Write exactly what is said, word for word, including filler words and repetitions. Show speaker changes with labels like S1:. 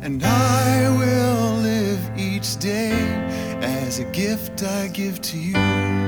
S1: and I will live each day as a gift I give to you.